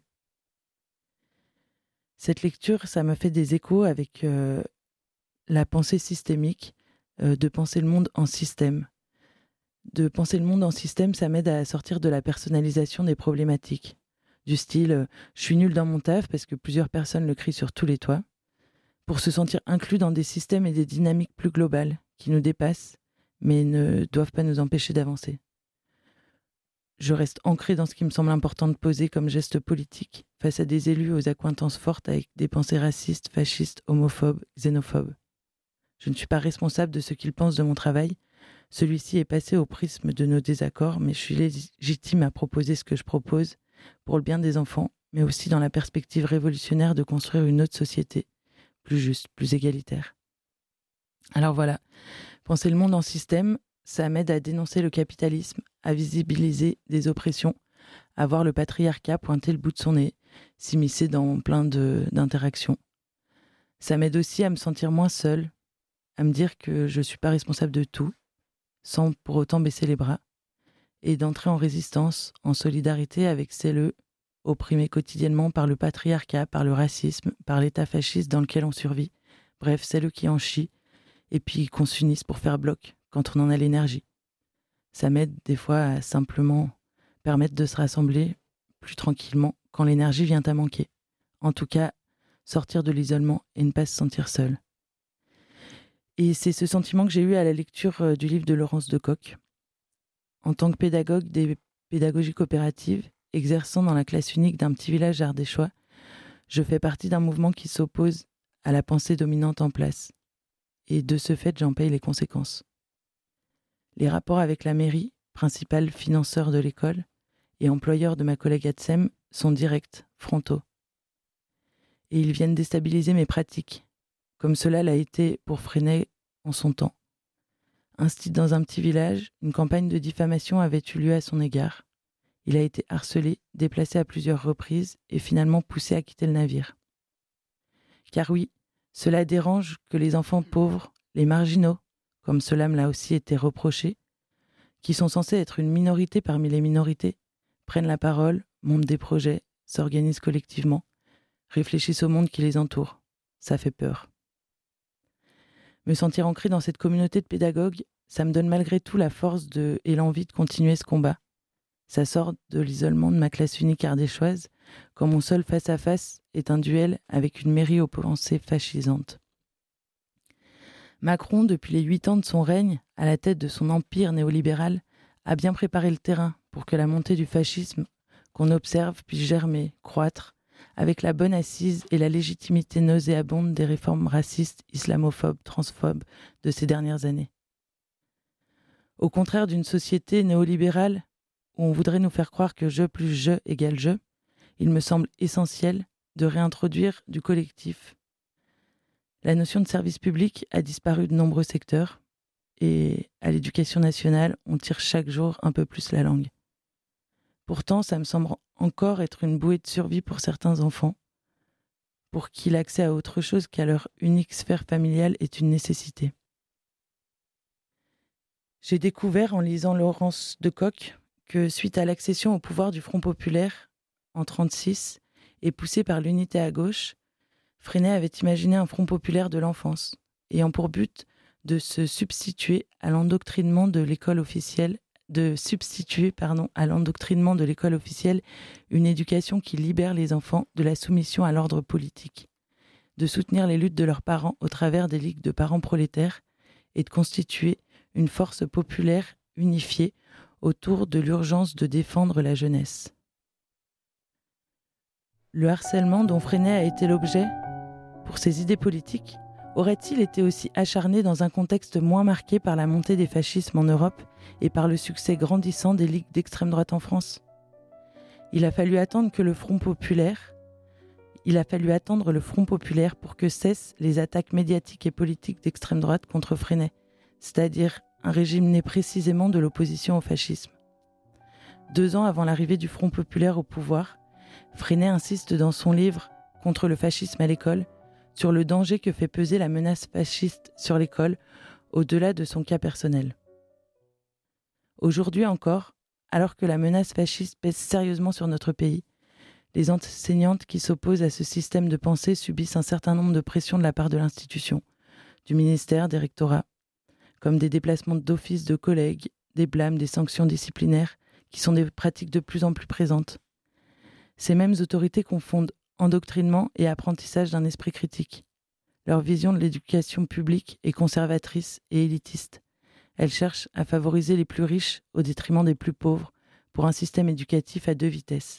Cette lecture, ça m'a fait des échos avec la pensée systémique, de penser le monde en système. De penser le monde en système, ça m'aide à sortir de la personnalisation des problématiques. Du style « je suis nul dans mon taf » parce que plusieurs personnes le crient sur tous les toits, pour se sentir inclus dans des systèmes et des dynamiques plus globales qui nous dépassent, mais ne doivent pas nous empêcher d'avancer. Je reste ancré dans ce qui me semble important de poser comme geste politique face à des élus aux accointances fortes avec des pensées racistes, fascistes, homophobes, xénophobes. Je ne suis pas responsable de ce qu'ils pensent de mon travail. Celui-ci est passé au prisme de nos désaccords, mais je suis légitime à proposer ce que je propose pour le bien des enfants, mais aussi dans la perspective révolutionnaire de construire une autre société, plus juste, plus égalitaire. Alors voilà, penser le monde en système, ça m'aide à dénoncer le capitalisme, à visibiliser des oppressions, à voir le patriarcat pointer le bout de son nez, s'immiscer dans plein d'interactions. Ça m'aide aussi à me sentir moins seule, à me dire que je ne suis pas responsable de tout, sans pour autant baisser les bras, et d'entrer en résistance, en solidarité avec celles opprimés quotidiennement par le patriarcat, par le racisme, par l'état fasciste dans lequel on survit, bref, celles qui en chient, et puis qu'on s'unisse pour faire bloc quand on en a l'énergie. Ça m'aide des fois à simplement permettre de se rassembler plus tranquillement quand l'énergie vient à manquer. En tout cas, sortir de l'isolement et ne pas se sentir seul. Et c'est ce sentiment que j'ai eu à la lecture du livre de Laurence Decoq. En tant que pédagogue des pédagogies coopératives, exerçant dans la classe unique d'un petit village ardéchois, je fais partie d'un mouvement qui s'oppose à la pensée dominante en place. Et de ce fait, j'en paye les conséquences. Les rapports avec la mairie, principal financeur de l'école, et employeur de ma collègue Adsem, sont directs, frontaux. Et ils viennent déstabiliser mes pratiques, comme cela l'a été pour Freinet en son temps. Ainsi, dans un petit village, une campagne de diffamation avait eu lieu à son égard. Il a été harcelé, déplacé à plusieurs reprises et finalement poussé à quitter le navire. Car oui, cela dérange que les enfants pauvres, les marginaux, comme cela me l'a aussi été reproché, qui sont censés être une minorité parmi les minorités, prennent la parole, montent des projets, s'organisent collectivement, réfléchissent au monde qui les entoure. Ça fait peur. Me sentir ancré dans cette communauté de pédagogues, ça me donne malgré tout la force et l'envie de continuer ce combat. Ça sort de l'isolement de ma classe unique ardéchoise, quand mon seul face-à-face est un duel avec une mairie aux pensées fascisantes. Macron, depuis les 8 ans de son règne, à la tête de son empire néolibéral, a bien préparé le terrain pour que la montée du fascisme qu'on observe puisse germer, croître, avec la bonne assise et la légitimité nauséabonde des réformes racistes, islamophobes, transphobes de ces dernières années. Au contraire d'une société néolibérale où on voudrait nous faire croire que je plus je égale je, il me semble essentiel de réintroduire du collectif. La notion de service public a disparu de nombreux secteurs et à l'éducation nationale, on tire chaque jour un peu plus la langue. Pourtant, ça me semble encore être une bouée de survie pour certains enfants, pour qui l'accès à autre chose qu'à leur unique sphère familiale est une nécessité. J'ai découvert en lisant Laurence Decoq que suite à l'accession au pouvoir du Front populaire en 1936 et poussé par l'unité à gauche, Freinet avait imaginé un Front populaire de l'enfance, ayant pour but de se substituer à l'endoctrinement de l'école officielle, une éducation qui libère les enfants de la soumission à l'ordre politique, de soutenir les luttes de leurs parents au travers des ligues de parents prolétaires et de constituer une force populaire unifiée autour de l'urgence de défendre la jeunesse. Le harcèlement dont Freinet a été l'objet pour ses idées politiques aurait-il été aussi acharné dans un contexte moins marqué par la montée des fascismes en Europe et par le succès grandissant des ligues d'extrême droite en France ? Il a fallu attendre le Front populaire pour que cessent les attaques médiatiques et politiques d'extrême droite contre Freinet, c'est-à-dire un régime né précisément de l'opposition au fascisme. 2 ans avant l'arrivée du Front populaire au pouvoir, Freinet insiste dans son livre « Contre le fascisme à l'école » sur le danger que fait peser la menace fasciste sur l'école, au-delà de son cas personnel. Aujourd'hui encore, alors que la menace fasciste pèse sérieusement sur notre pays, les enseignantes qui s'opposent à ce système de pensée subissent un certain nombre de pressions de la part de l'institution, du ministère, des rectorats, comme des déplacements d'office de collègues, des blâmes, des sanctions disciplinaires, qui sont des pratiques de plus en plus présentes. Ces mêmes autorités confondent endoctrinement et apprentissage d'un esprit critique. Leur vision de l'éducation publique est conservatrice et élitiste. Elle cherche à favoriser les plus riches au détriment des plus pauvres pour un système éducatif à 2 vitesses.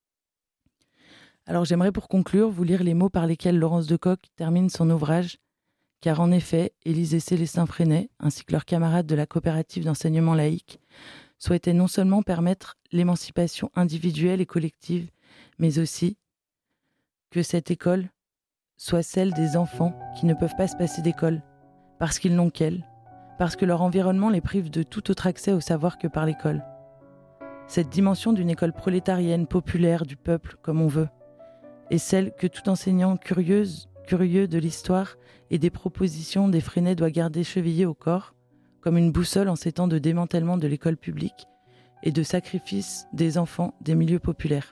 Alors j'aimerais pour conclure vous lire les mots par lesquels Laurence Decoq termine son ouvrage, car en effet, Élise et Célestin Freinet, ainsi que leurs camarades de la coopérative d'enseignement laïque, souhaitaient non seulement permettre l'émancipation individuelle et collective, mais aussi que cette école soit celle des enfants qui ne peuvent pas se passer d'école, parce qu'ils n'ont qu'elle, parce que leur environnement les prive de tout autre accès au savoir que par l'école. Cette dimension d'une école prolétarienne, populaire, du peuple, comme on veut, est celle que tout enseignant curieux de l'histoire et des propositions d'effrénés doit garder chevillée au corps, comme une boussole en ces temps de démantèlement de l'école publique et de sacrifice des enfants des milieux populaires.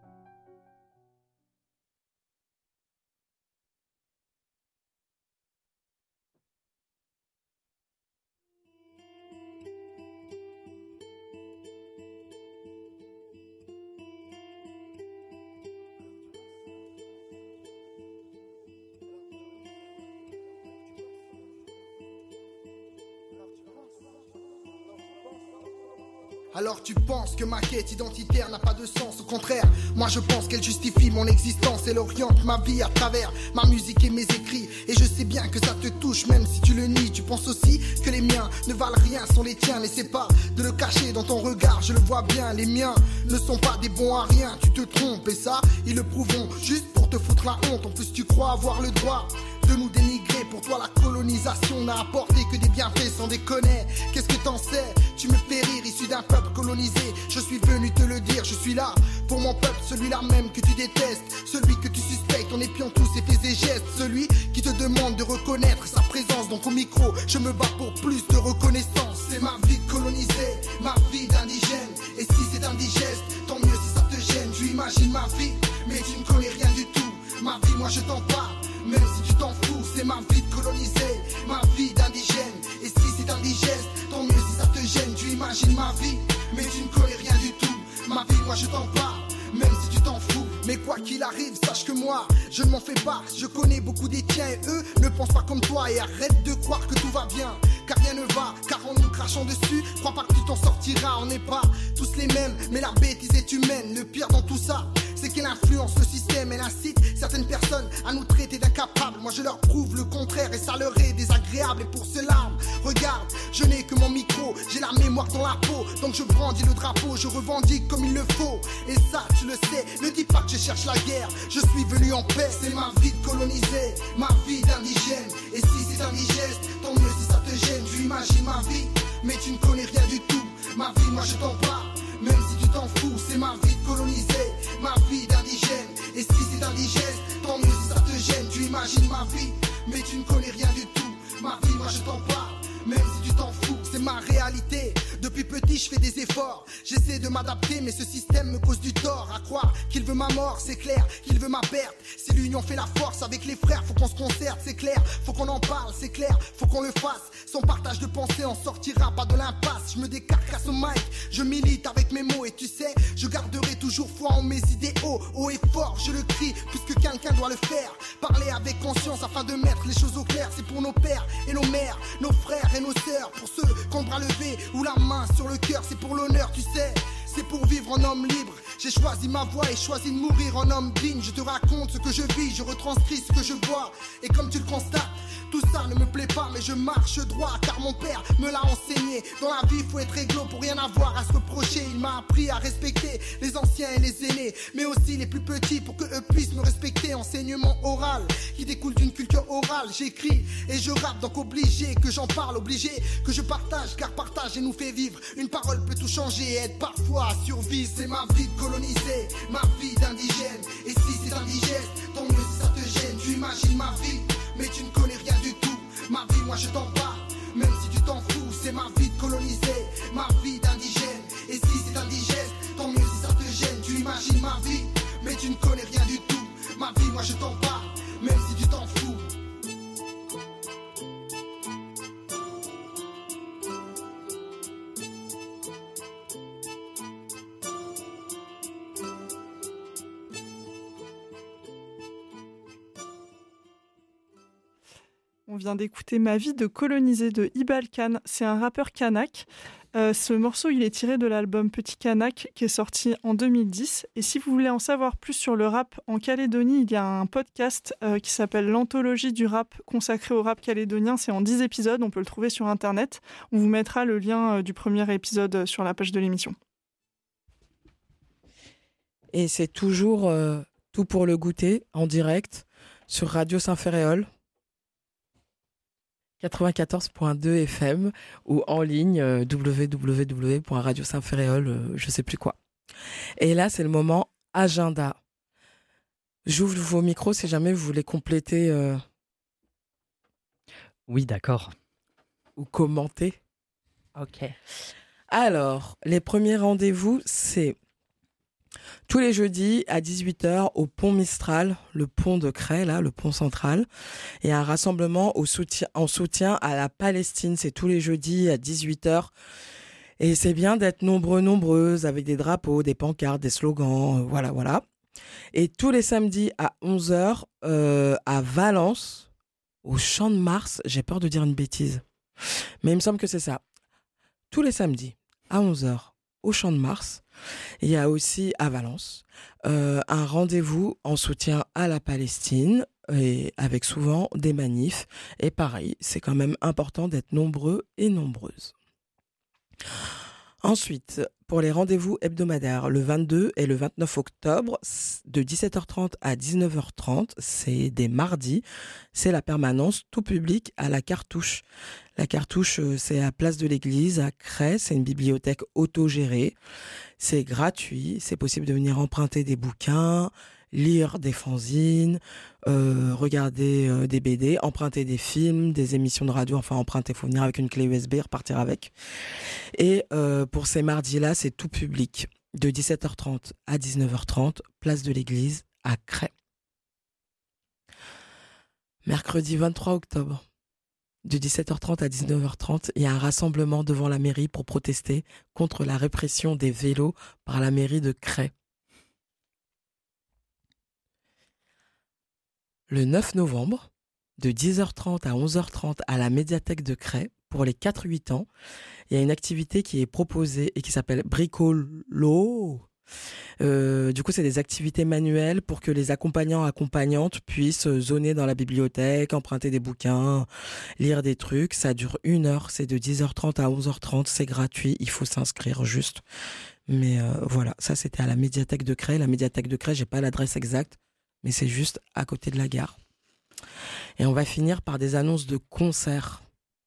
Alors tu penses que ma quête identitaire n'a pas de sens? Au contraire, moi je pense qu'elle justifie mon existence. Elle oriente ma vie à travers ma musique et mes écrits. Et je sais bien que ça te touche, même si tu le nies. Tu penses aussi que les miens ne valent rien, sont les tiens. N'essaie pas de le cacher dans ton regard, je le vois bien. Les miens ne sont pas des bons à rien, tu te trompes. Et ça, ils le prouveront juste pour te foutre la honte. En plus tu crois avoir le droit de nous dénigrer. Pour toi la colonisation n'a apporté que des bienfaits, sans déconner. Qu'est-ce que t'en sais? Tu me fais rire, issu d'un peuple colonisé. Je suis venu te le dire, je suis là pour mon peuple, celui-là même que tu détestes, celui que tu suspectes en épiant tous ses faits et gestes, celui qui te demande de reconnaître sa présence. Donc au micro, je me bats pour plus de reconnaissance. C'est ma vie de colonisé, ma vie d'indigène. Et si c'est indigeste, tant mieux si ça te gêne. Tu imagines ma vie, mais tu ne connais rien du tout. Ma vie, moi je t'en parle, même si tu t'en fous. C'est ma vie de colonisé, ma vie d'indigène. Et si c'est indigeste, tant mieux si ça te gêne. Tu imagines ma vie, mais tu ne connais rien du tout. Ma vie, moi je t'en parle, même si tu t'en fous. Mais quoi qu'il arrive, sache que moi, je ne m'en fais pas. Je connais beaucoup des tiens et eux ne pensent pas comme toi. Et arrête de croire que tout va bien, car rien ne va. Car en nous crachant dessus, crois pas que tu t'en sortiras. On n'est pas tous les mêmes, mais la bêtise est humaine. Le pire dans tout ça, c'est qu'elle influence le système. Elle incite certaines personnes à nous traiter d'incapables. Moi je leur prouve le contraire et ça leur est désagréable. Et pour cela, regarde, je n'ai que mon micro, j'ai la mémoire dans la peau. Donc je brandis le drapeau, je revendique comme il le faut. Et ça tu le sais, ne dis pas que je cherche la guerre. Je suis venu en paix, c'est ma vie de colonisé, ma vie d'indigène. Et si c'est indigeste, tant mieux si ça te gêne. Tu imagines ma vie, mais tu ne connais rien du tout. Ma vie, moi je t'en parle, même si tu t'en fous. C'est ma vie de colonisé, ma vie d'indigène. Et si c'est indigeste, tant mieux si ça te gêne. Tu imagines ma vie, mais tu ne connais rien du tout. Ma vie, moi je t'en parle, même si tu t'en fous. C'est ma réalité, depuis petit je fais des efforts. J'essaie de m'adapter mais ce système me cause du tort. À croire qu'il veut ma mort, c'est clair, qu'il veut ma perte. Si l'union fait la force avec les frères, faut qu'on se concerte, c'est clair. Faut qu'on en parle, c'est clair, faut qu'on le fasse. Sans partage de pensée, on sortira pas de l'impasse. Je me décarcasse au mic, je milite avec mes mots. Et tu sais, je garderai toujours foi en mes idéaux. Haut et fort, je le crie, puisque quelqu'un doit le faire. Parler avec conscience afin de mettre les choses au clair. C'est pour nos pères et nos mères, nos frères et nos sœurs. Pour ceux qui ont le bras levé ou la main sur le cœur, c'est pour l'honneur, tu sais. C'est pour vivre en homme libre. J'ai choisi ma voie et choisi de mourir en homme digne. Je te raconte ce que je vis, je retranscris ce que je vois. Et comme tu le constates, tout ça ne me plaît pas, mais je marche droit car mon père me l'a enseigné. Dans la vie, faut être réglo pour rien avoir à se reprocher. Il m'a appris à respecter les anciens et les aînés, mais aussi les plus petits pour que eux puissent me respecter. Enseignement oral qui découle d'une culture orale. J'écris et je rappe, donc obligé que j'en parle, obligé que je partage, car partager nous fait vivre. Une parole peut tout changer et être parfois à survivre. C'est ma vie de colonisé, ma vie d'indigène. Et si c'est indigeste, tant mieux si ça te gêne. Tu imagines ma vie, mais tu ne connais rien du tout. Ma vie, moi je t'en parle, même si tu t'en fous. C'est ma vie de colonisé, ma vie d'indigène. Et si c'est indigeste, tant mieux si ça te gêne. Tu imagines ma vie, mais tu ne connais rien du tout. Ma vie, moi je t'en parle, même si tu t'en fous. On vient d'écouter Ma vie de colonisé de Ibal Khan. C'est un rappeur kanak. Ce morceau, il est tiré de l'album Petit Kanak qui est sorti en 2010. Et si vous voulez en savoir plus sur le rap en Calédonie, il y a un podcast qui s'appelle l'Anthologie du rap consacré au rap calédonien. C'est en 10 épisodes, on peut le trouver sur Internet. On vous mettra le lien du premier épisode sur la page de l'émission. Et c'est toujours Tout pour le goûter en direct sur Radio Saint-Ferréol. 94.2 FM ou en ligne www.radio Saint-Ferréol, je sais plus quoi. Et là, c'est le moment agenda. J'ouvre vos micros si jamais vous voulez compléter. Oui, d'accord. Ou commenter. Ok. Alors, les premiers rendez-vous, c'est tous les jeudis à 18h au pont Mistral, le pont de Cray, là, le pont central. Il y a un rassemblement en soutien à la Palestine. C'est tous les jeudis à 18h. Et c'est bien d'être nombreuses, avec des drapeaux, des pancartes, des slogans, voilà. Et tous les samedis à 11h à Valence, au Champ de Mars. J'ai peur de dire une bêtise, mais il me semble que c'est ça. Tous les samedis à 11h au Champ de Mars. Il y a aussi à Valence un rendez-vous en soutien à la Palestine et avec souvent des manifs. Et pareil, c'est quand même important d'être nombreux et nombreuses. Ensuite, pour les rendez-vous hebdomadaires, le 22 et le 29 octobre, de 17h30 à 19h30, c'est des mardis, c'est la permanence tout public à la Cartouche. La Cartouche, c'est à Place de l'Église, à Cray, c'est une bibliothèque autogérée. C'est gratuit, c'est possible de venir emprunter des bouquins, lire des fanzines, regarder des BD, emprunter des films, des émissions de radio, enfin emprunter, il faut venir avec une clé USB, repartir avec. Et pour ces mardis-là, c'est tout public, de 17h30 à 19h30, Place de l'Église à Cray. Mercredi 23 octobre, de 17h30 à 19h30, il y a un rassemblement devant la mairie pour protester contre la répression des vélos par la mairie de Cray. Le 9 novembre, de 10h30 à 11h30 à la médiathèque de Cray, pour les 4-8 ans, il y a une activité qui est proposée et qui s'appelle Bricolo. Du coup, c'est des activités manuelles pour que les accompagnantes puissent zoner dans la bibliothèque, emprunter des bouquins, lire des trucs. Ça dure 1 heure, c'est de 10h30 à 11h30, c'est gratuit, il faut s'inscrire juste. Mais voilà, ça c'était à la médiathèque de Cray. La médiathèque de Cray, j'ai pas l'adresse exacte, mais c'est juste à côté de la gare. Et on va finir par des annonces de concerts.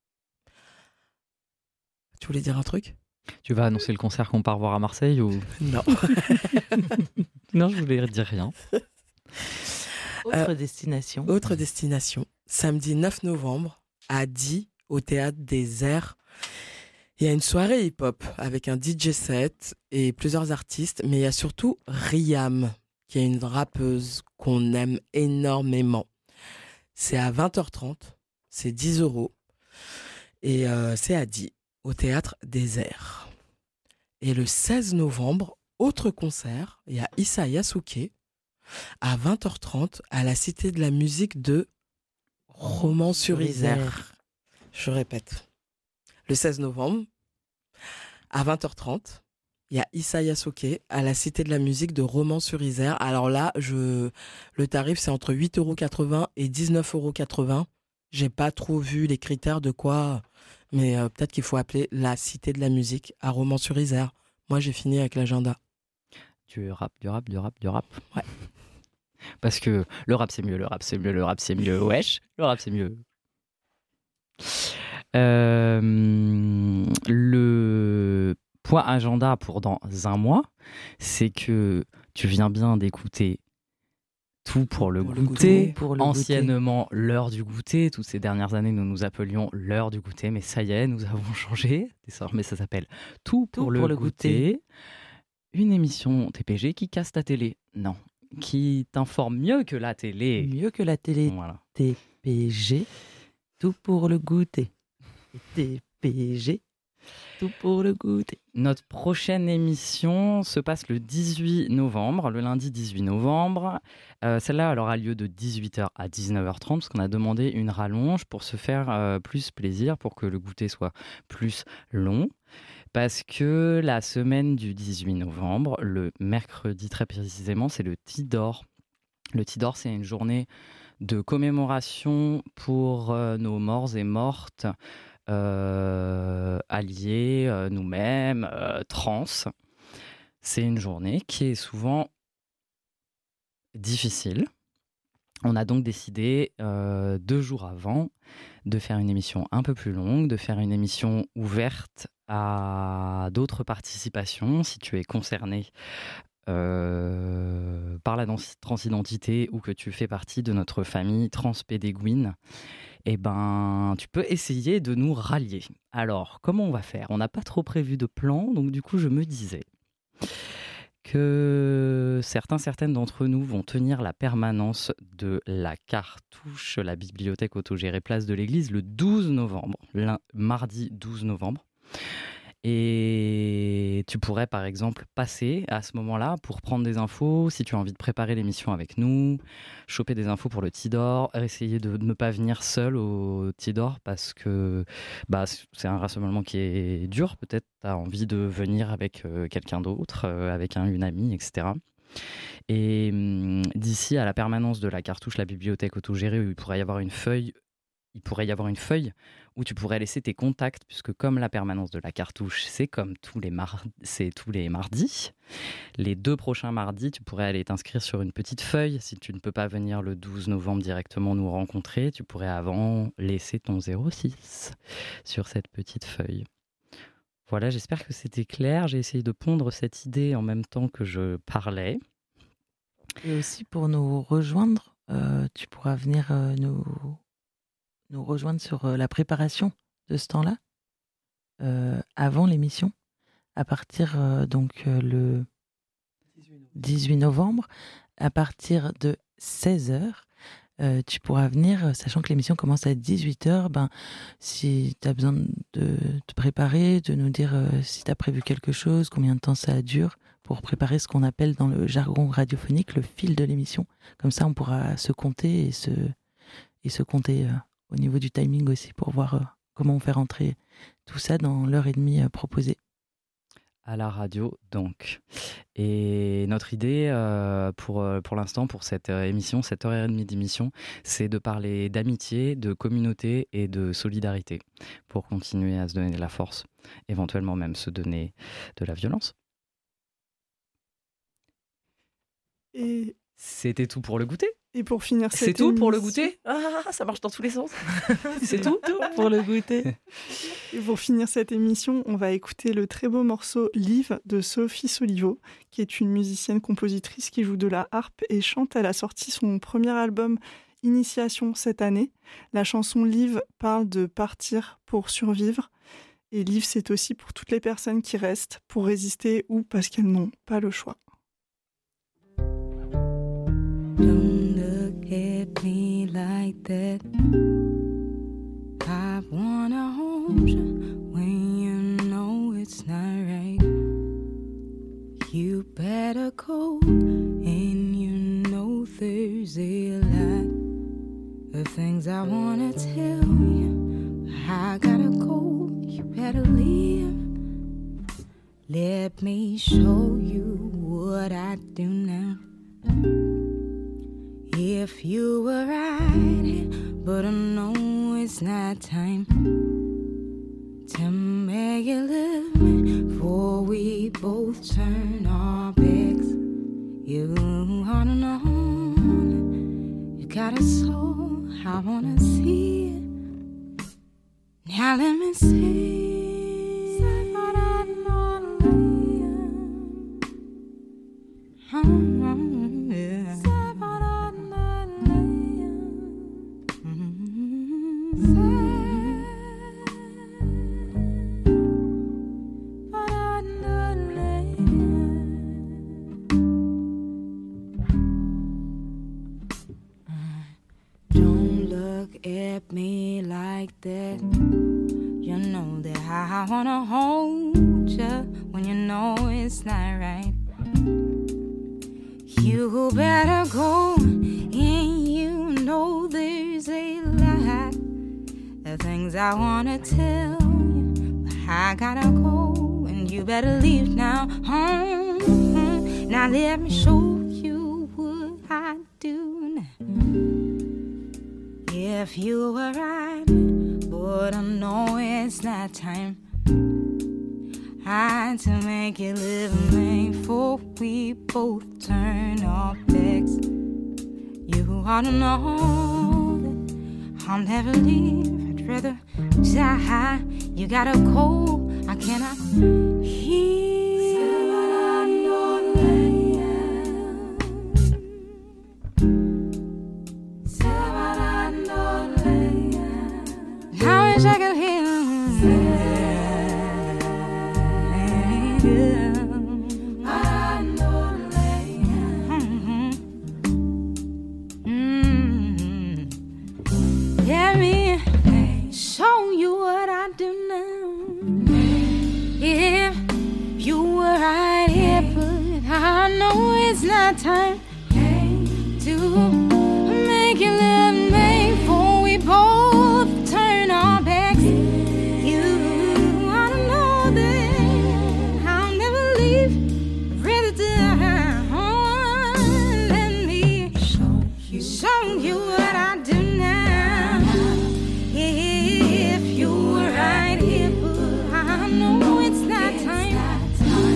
Tu voulais dire un truc ? Tu vas annoncer le concert qu'on part voir à Marseille ou... Non. Non, je voulais dire rien. Autre destination. Autre destination. Samedi 9 novembre, à Die, au Théâtre des Airs. Il y a une soirée hip-hop avec un DJ set et plusieurs artistes, mais il y a surtout Riam, qui est une rappeuse qu'on aime énormément. C'est à 20h30, c'est 10 €, et c'est à Die, au Théâtre des Airs. Et le 16 novembre, autre concert, il y a Issa Yasuke, à 20h30, à la Cité de la Musique de Romans-sur-Isère. Je répète, le 16 novembre, à 20h30, il y a Issa Yasuke à la Cité de la Musique de Romans-sur-Isère. Alors là, le tarif, c'est entre 8,80 € et 19,80 €. J'ai pas trop vu les critères de quoi, mais peut-être qu'il faut appeler la Cité de la Musique à Romans-sur-Isère. Moi, j'ai fini avec l'agenda. Du rap. Ouais. Parce que le rap, c'est mieux, le rap, c'est mieux. Wesh, le rap, c'est mieux. Le point agenda pour dans un mois, c'est que tu viens bien d'écouter Tout pour le goûter, anciennement l'heure du goûter. Toutes ces dernières années, nous nous appelions l'heure du goûter, mais ça y est, nous avons changé. Désormais, ça s'appelle Tout pour le goûter. Une émission TPG qui casse ta télé. Non, qui t'informe mieux que la télé. Mieux que la télé. Voilà. TPG, Tout pour le goûter. TPG, Tout pour le goûter. Notre prochaine émission se passe le 18 novembre, le lundi 18 novembre. Celle-là, elle aura lieu de 18h à 19h30 parce qu'on a demandé une rallonge pour se faire plus plaisir, pour que le goûter soit plus long. Parce que la semaine du 18 novembre, le mercredi très précisément, c'est le Tidor. Le Tidor, c'est une journée de commémoration pour nos morts et mortes, alliés, nous-mêmes, trans. C'est une journée qui est souvent difficile On a donc décidé 2 jours avant de faire une émission un peu plus longue, de faire une émission ouverte à d'autres participations. Si tu es concerné par la transidentité ou que tu fais partie de notre famille transpédéguine, eh ben, tu peux essayer de nous rallier. Alors, comment on va faire ? On n'a pas trop prévu de plan, donc du coup, je me disais que certaines d'entre nous vont tenir la permanence de la Cartouche, la bibliothèque autogérée place de l'Église, le 12 novembre, mardi 12 novembre. Et tu pourrais par exemple passer à ce moment-là pour prendre des infos, si tu as envie de préparer l'émission avec nous, choper des infos pour le Tidor, essayer de ne pas venir seul au Tidor parce que c'est un rassemblement qui est dur, peut-être tu as envie de venir avec quelqu'un d'autre, avec une amie, etc. Et d'ici à la permanence de la Cartouche, la bibliothèque autogérée, où il pourrait y avoir une feuille où tu pourrais laisser tes contacts, puisque comme la permanence de la Cartouche, c'est comme tous les mardis. Les 2 prochains mardis, tu pourrais aller t'inscrire sur une petite feuille. Si tu ne peux pas venir le 12 novembre directement nous rencontrer, tu pourrais avant laisser ton 06 sur cette petite feuille. Voilà, j'espère que c'était clair. J'ai essayé de pondre cette idée en même temps que je parlais. Et aussi pour nous rejoindre, tu pourras venir nous rejoindre sur la préparation de ce temps-là, avant l'émission, à partir le 18 novembre, à partir de 16h. Tu pourras venir, sachant que l'émission commence à 18h, si tu as besoin de te préparer, de nous dire si tu as prévu quelque chose, combien de temps ça dure, pour préparer ce qu'on appelle dans le jargon radiophonique le fil de l'émission. Comme ça, on pourra se compter et se compter au niveau du timing aussi, pour voir comment on fait rentrer tout ça dans l'heure et demie proposée. À la radio, donc. Et notre idée pour l'instant, pour cette émission, cette heure et demie d'émission, c'est de parler d'amitié, de communauté et de solidarité, pour continuer à se donner de la force, éventuellement même se donner de la violence. Et c'était tout pour le goûter. Et pour finir cette émission... C'est tout pour le goûter ? Ah, ça marche dans tous les sens. C'est tout pour le goûter. Et pour finir cette émission, on va écouter le très beau morceau Live de Sophie Solivo, qui est une musicienne-compositrice qui joue de la harpe et chante. Elle a sorti son premier album Initiation cette année. La chanson Live parle de partir pour survivre. Et Live, c'est aussi pour toutes les personnes qui restent pour résister ou parce qu'elles n'ont pas le choix. Don't look at me like that. I wanna hold you when you know it's not right. You better go, and you know there's a lot of things I wanna tell you. I gotta go, you better leave. Let me show you what I do now. If you were right, but I know it's not time to make it live before we both turn our backs. You oughta know, you got a soul, I wanna see it. Now let me see. At me like that. You know that I wanna hold you when you know it's not right. You better go, and you know there's a lot of things I wanna tell you, but I gotta go, and you better leave now. Now let me show you what I do now. If you were right, but I know it's not time. I to make it live before we both turn our backs. You ought to know that I'll never leave. I'd rather die. You got a cold, I cannot hear. I wish I could hear Let me show you what I do now. If you were right here, but I know it's not time to make you love me before we both turn our backs. You ought to know that I'll never leave. I'd rather die. Let me show you what I do now. If you were right here, but I know it's not time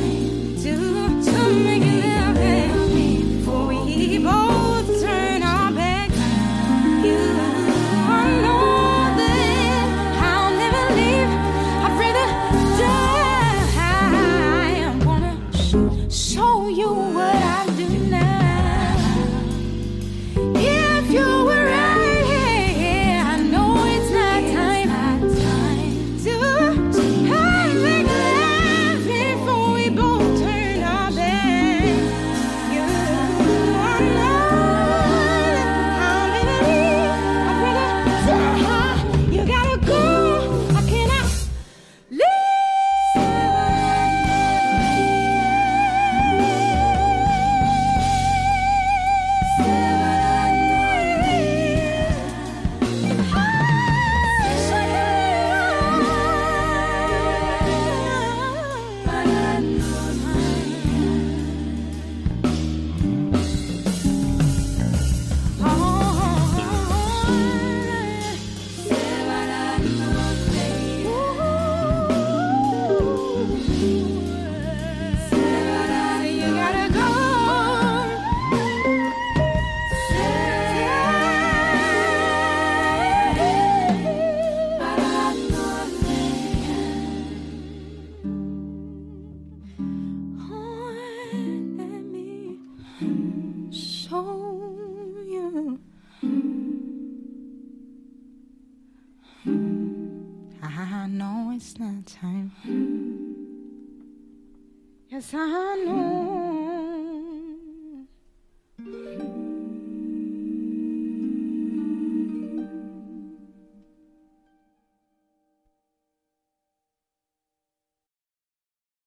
to make you love me before we both turn our backs. You ought to know that I'll never leave. I'd rather die. I wanna show you what I do now. If you were right here, I know it's not time to make love before we both turn our backs. You ought to know I'll never leave. I'd rather die. You gotta go. I cannot show you. I know it's not time. Yes, I know.